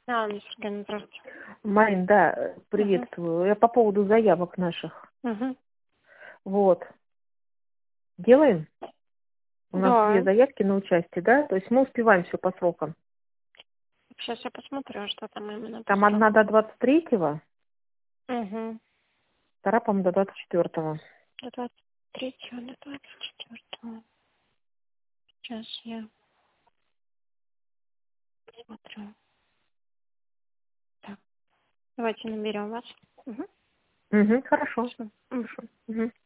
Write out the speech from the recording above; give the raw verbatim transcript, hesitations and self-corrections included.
Да, Сергей, здравствуйте. Марин, да, приветствую. Я по поводу заявок наших. Угу. Вот. Делаем? У нас две Да. заявки на участие, да? То есть мы успеваем все по срокам. Сейчас я посмотрю, что там именно по Там одна срокам. до двадцать третьего, Угу. вторая, по-моему, до двадцать четвёртого. До двадцать третьего, до двадцать четвёртого. Сейчас я посмотрю. Так, давайте наберем вас. Угу. Угу, хорошо. Все. Хорошо. Угу.